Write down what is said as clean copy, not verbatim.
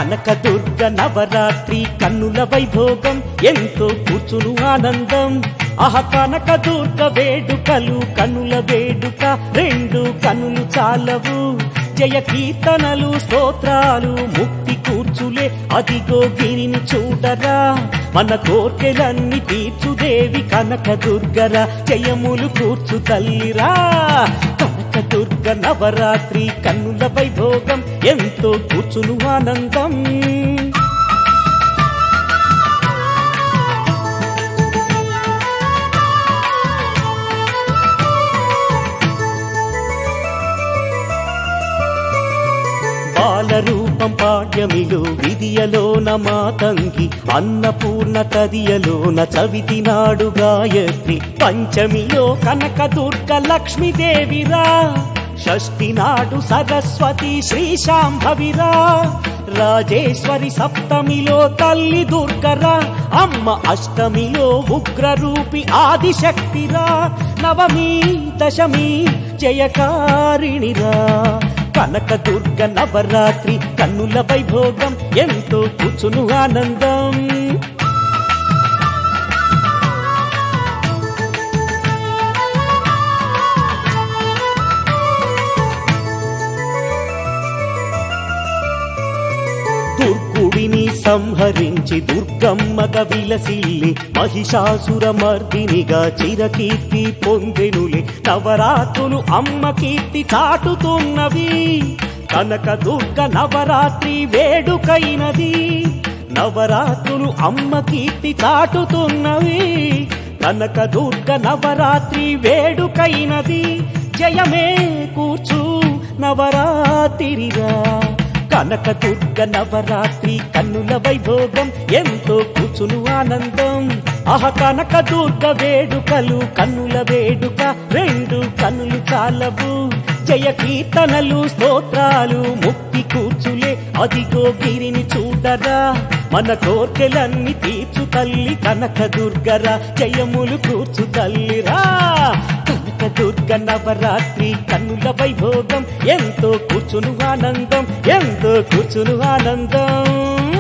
కనకదుర్గ నవరాత్రి కన్నుల వైభోగం ఎంతో కూర్చును ఆనందం. కనకదుర్గ వేడుకలు కన్నుల వేడుక రెండు కన్నులు చాలవు. జయ కీర్తనలు స్తోత్రాలు ముక్తి కూర్చులే అదిగో గిరిని చూడరా. మన కోర్కెలన్నీ తీర్చుదేవి కనకదుర్గరా, జయములు కూర్చు తల్లిరా. కనకదుర్గ నవరాత్రి కన్నుల వైభోగం ఎంతో కూర్చును ఆనందం. బాలరూపం పాడ్యమిలో విధియలోన మాతంగి, అన్నపూర్ణ తదియలోన చవితి నాడు గాయత్రి, పంచమిలో కనకదుర్గ లక్ష్మీదేవిరా, షష్ఠి నాడు సరస్వతి శ్రీశాంభవిరా, రాజేశ్వరి సప్తమిలో తల్లి దుర్గరా, అమ్మ అష్టమిలో ఉగ్రరూపి ఆదిశక్తిరా, నవమి దశమి జయకారిణిరా. కనకదుర్గ నవరాత్రి కన్నుల వైభోగం ఎంతో కూర్చును ఆనందం. దుర్గుడిని సంహరించి దుర్గమ్మగా విలసిల్లి మహిషాసుర మర్దినిగా చిరకీర్తి పొందెనులే. నవరాత్రులు అమ్మ కీర్తి చాటుతున్నవి, కనకదుర్గ నవరాత్రి వేడుకైనది. నవరాత్రులు అమ్మ కీర్తి చాటుతున్నవి, కనకదుర్గ నవరాత్రి వేడుకైనది. జయమే కూర్చు నవరాత్రిరా. కనకదుర్గ నవరాత్రి కన్నుల వైభోగం ఎంతో కూర్చును ఆనందం. కనకదుర్గ వేడుకలు కన్నుల వేడుక రెండు కన్నులు చాలవు. జయ కీర్తనలు స్తోత్రాలు ముక్తి కూర్చులే అదిగో గిరిని చూడరా. మన కోర్కెలన్నీ తీర్చు తల్లి కనకదుర్గరా, జయములు కూర్చు తల్లిరా. కనకదుర్గ నవరాత్రి కన్నుల వైభోగం ఎంతో కూర్చును ఆనందం, ఎంతో కూర్చును ఆనందం.